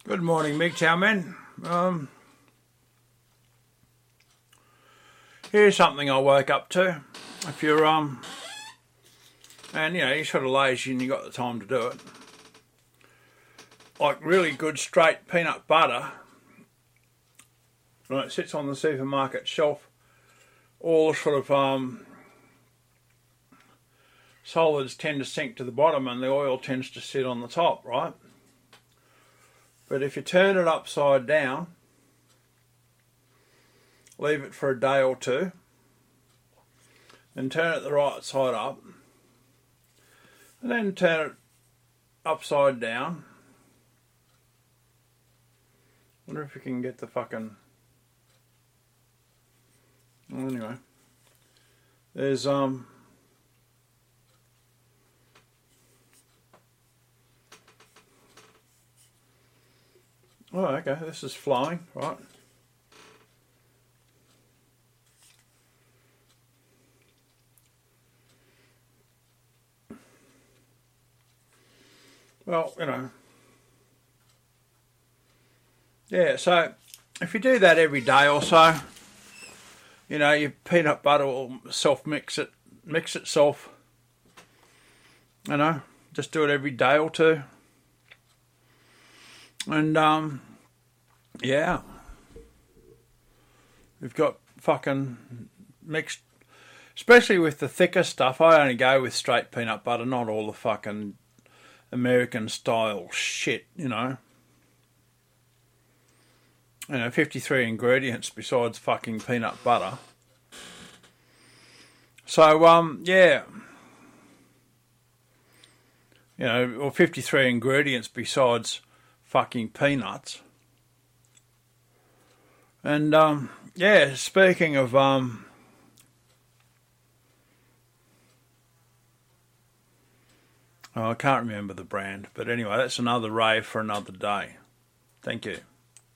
Good morning, MGTOW men. Here's something I woke up to. If you're and you're sort of lazy and you got the time to do it, like really good straight peanut butter. When it sits on the supermarket shelf, all sort of solids tend to sink to the bottom and the oil tends to sit on the top, right? But if you turn it upside down, leave it for a day or two, then turn it the right side up, and then turn it upside down. Wonder if you can get the fucking... Well, anyway, there's Oh, okay, this is flowing, right? Well, yeah, so if you do that every day or so, your peanut butter will mix itself, just do it every day or two. And, yeah, we've got fucking mixed, especially with the thicker stuff. I only go with straight peanut butter, not all the fucking American style shit, 53 ingredients besides fucking peanut butter. So, yeah. Or 53 ingredients besides fucking peanuts. And, yeah, speaking of, I can't remember the brand, but anyway, that's another rave for another day. Thank you.